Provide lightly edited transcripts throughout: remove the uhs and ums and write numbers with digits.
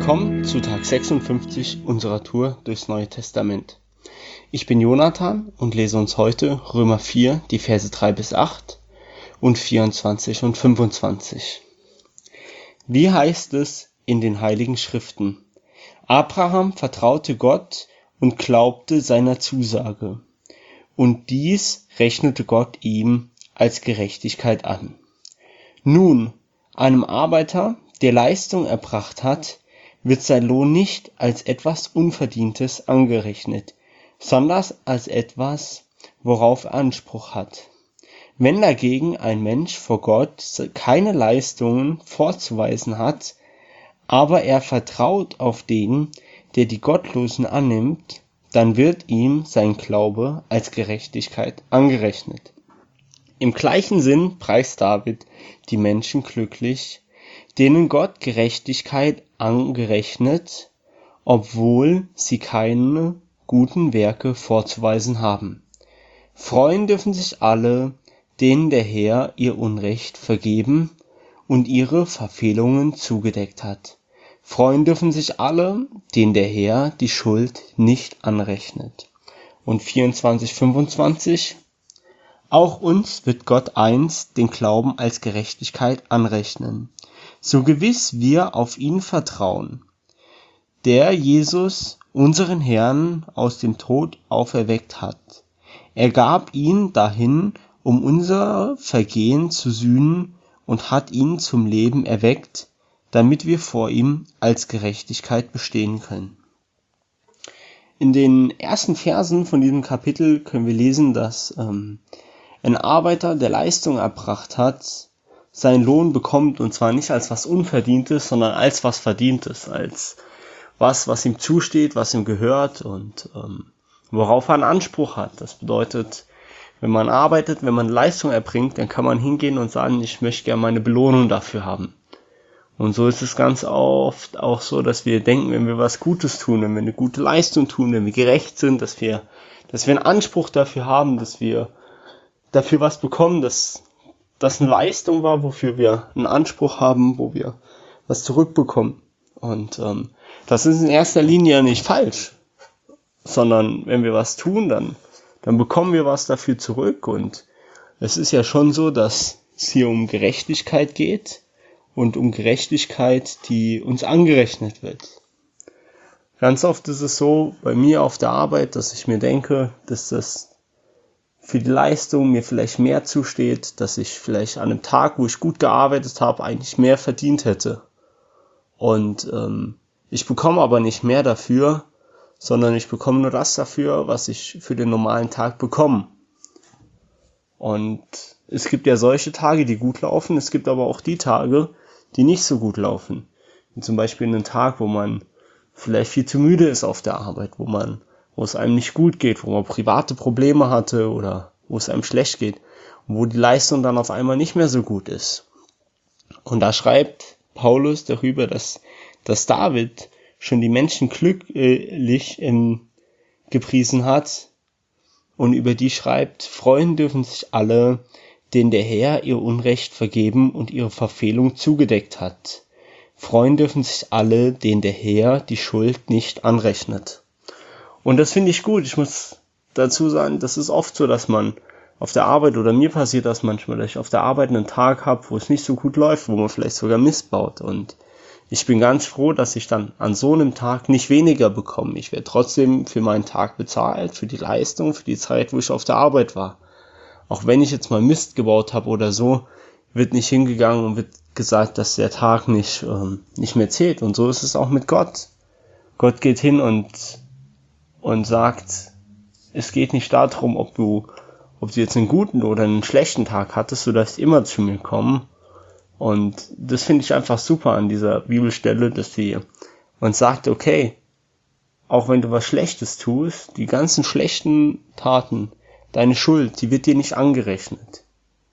Willkommen zu Tag 56 unserer Tour durchs Neue Testament. Ich bin Jonathan und lese uns heute Römer 4, die Verse 3 bis 8 und 24 und 25. Wie heißt es in den Heiligen Schriften? Abraham vertraute Gott und glaubte seiner Zusage, und dies rechnete Gott ihm als Gerechtigkeit an. Nun, einem Arbeiter, der Leistung erbracht hat, wird sein Lohn nicht als etwas Unverdientes angerechnet, sondern als etwas, worauf er Anspruch hat. Wenn dagegen ein Mensch vor Gott keine Leistungen vorzuweisen hat, aber er vertraut auf den, der die Gottlosen annimmt, dann wird ihm sein Glaube als Gerechtigkeit angerechnet. Im gleichen Sinn preist David die Menschen glücklich, denen Gott Gerechtigkeit angerechnet, obwohl sie keine guten Werke vorzuweisen haben. Freuen dürfen sich alle, denen der Herr ihr Unrecht vergeben und ihre Verfehlungen zugedeckt hat. Freuen dürfen sich alle, denen der Herr die Schuld nicht anrechnet. Und 24, 25. Auch uns wird Gott einst den Glauben als Gerechtigkeit anrechnen, so gewiss wir auf ihn vertrauen, der Jesus, unseren Herrn, aus dem Tod auferweckt hat. Er gab ihn dahin, um unser Vergehen zu sühnen, und hat ihn zum Leben erweckt, damit wir vor ihm als Gerechtigkeit bestehen können. In den ersten Versen von diesem Kapitel können wir lesen, dass ein Arbeiter, der Leistung erbracht hat, seinen Lohn bekommt, und zwar nicht als was Unverdientes, sondern als was Verdientes, als was ihm zusteht, was ihm gehört und worauf er einen Anspruch hat. Das bedeutet, wenn man arbeitet, wenn man Leistung erbringt, dann kann man hingehen und sagen, ich möchte gerne meine Belohnung dafür haben. Und so ist es ganz oft auch so, dass wir denken, wenn wir was Gutes tun, wenn wir eine gute Leistung tun, wenn wir gerecht sind, dass wir einen Anspruch dafür haben, dass wir dafür was bekommen, dass das eine Leistung war, wofür wir einen Anspruch haben, wo wir was zurückbekommen. Und das ist in erster Linie ja nicht falsch, sondern wenn wir was tun, dann bekommen wir was dafür zurück. Und es ist ja schon so, dass es hier um Gerechtigkeit geht und um Gerechtigkeit, die uns angerechnet wird. Ganz oft ist es so bei mir auf der Arbeit, dass ich mir denke, dass das für die Leistung mir vielleicht mehr zusteht, dass ich vielleicht an einem Tag, wo ich gut gearbeitet habe, eigentlich mehr verdient hätte. Und ich bekomme aber nicht mehr dafür, sondern ich bekomme nur das dafür, was ich für den normalen Tag bekomme. Und es gibt ja solche Tage, die gut laufen, es gibt aber auch die Tage, die nicht so gut laufen. Wie zum Beispiel einen Tag, wo man vielleicht viel zu müde ist auf der Arbeit, wo es einem nicht gut geht, wo man private Probleme hatte oder wo es einem schlecht geht und wo die Leistung dann auf einmal nicht mehr so gut ist. Und da schreibt Paulus darüber, dass David schon die Menschen glücklich gepriesen hat und über die schreibt, freuen dürfen sich alle, denen der Herr ihr Unrecht vergeben und ihre Verfehlung zugedeckt hat. Freuen dürfen sich alle, denen der Herr die Schuld nicht anrechnet. Und das finde ich gut. Ich muss dazu sagen, das ist oft so, dass man auf der Arbeit, oder mir passiert das manchmal, dass ich auf der Arbeit einen Tag habe, wo es nicht so gut läuft, wo man vielleicht sogar Mist baut. Und ich bin ganz froh, dass ich dann an so einem Tag nicht weniger bekomme. Ich werde trotzdem für meinen Tag bezahlt, für die Leistung, für die Zeit, wo ich auf der Arbeit war. Auch wenn ich jetzt mal Mist gebaut habe oder so, wird nicht hingegangen und wird gesagt, dass der Tag nicht mehr zählt. Und so ist es auch mit Gott. Gott geht hin und sagt, es geht nicht darum, ob du jetzt einen guten oder einen schlechten Tag hattest, du darfst immer zu mir kommen. Und das finde ich einfach super an dieser Bibelstelle, dass sie uns sagt, okay, auch wenn du was Schlechtes tust, die ganzen schlechten Taten, deine Schuld, die wird dir nicht angerechnet.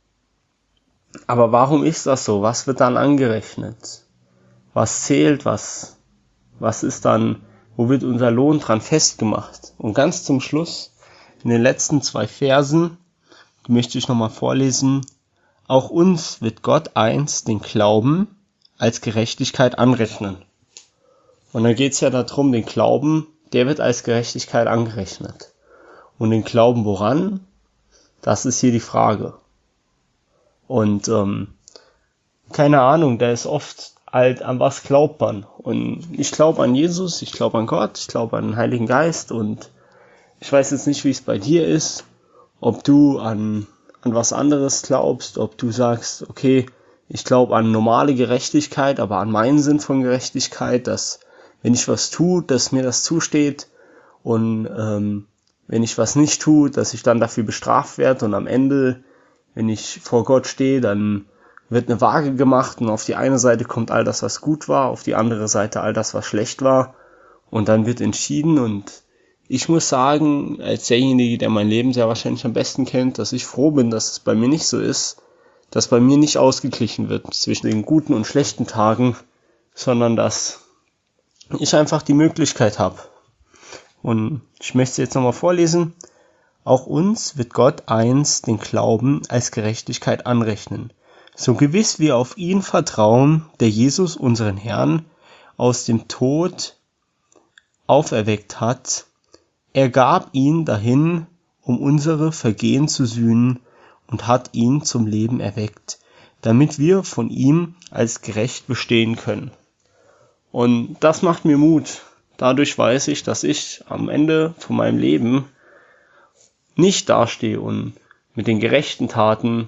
Aber warum ist das so? Was wird dann angerechnet? Was zählt? Was ist dann, wo wird unser Lohn dran festgemacht? Und ganz zum Schluss, in den letzten 2 Versen, die möchte ich nochmal vorlesen. Auch uns wird Gott einst den Glauben als Gerechtigkeit anrechnen. Und dann geht es ja darum, den Glauben, der wird als Gerechtigkeit angerechnet. Und den Glauben woran? Das ist hier die Frage. Und keine Ahnung, da ist oft halt, an was glaubt man. Und ich glaube an Jesus, ich glaube an Gott, ich glaube an den Heiligen Geist. Und ich weiß jetzt nicht, wie es bei dir ist, ob du an was anderes glaubst, ob du sagst, okay, ich glaube an normale Gerechtigkeit, aber an meinen Sinn von Gerechtigkeit, dass wenn ich was tue, dass mir das zusteht und wenn ich was nicht tue, dass ich dann dafür bestraft werde und am Ende, wenn ich vor Gott stehe, dann wird eine Waage gemacht und auf die eine Seite kommt all das, was gut war, auf die andere Seite all das, was schlecht war und dann wird entschieden. Und ich muss sagen, als derjenige, der mein Leben sehr wahrscheinlich am besten kennt, dass ich froh bin, dass es bei mir nicht so ist, dass bei mir nicht ausgeglichen wird zwischen den guten und schlechten Tagen, sondern dass ich einfach die Möglichkeit habe. Und ich möchte es jetzt nochmal vorlesen. Auch uns wird Gott einst den Glauben als Gerechtigkeit anrechnen. So gewiss wir auf ihn vertrauen, der Jesus, unseren Herrn, aus dem Tod auferweckt hat. Er gab ihn dahin, um unsere Vergehen zu sühnen und hat ihn zum Leben erweckt, damit wir von ihm als gerecht bestehen können. Und das macht mir Mut. Dadurch weiß ich, dass ich am Ende von meinem Leben nicht dastehe und mit den gerechten Taten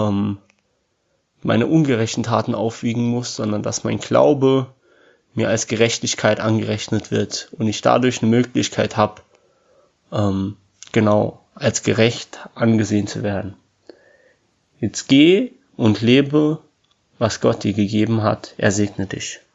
meine ungerechten Taten aufwiegen muss, sondern dass mein Glaube mir als Gerechtigkeit angerechnet wird und ich dadurch eine Möglichkeit habe, als gerecht angesehen zu werden. Jetzt geh und lebe, was Gott dir gegeben hat. Er segne dich.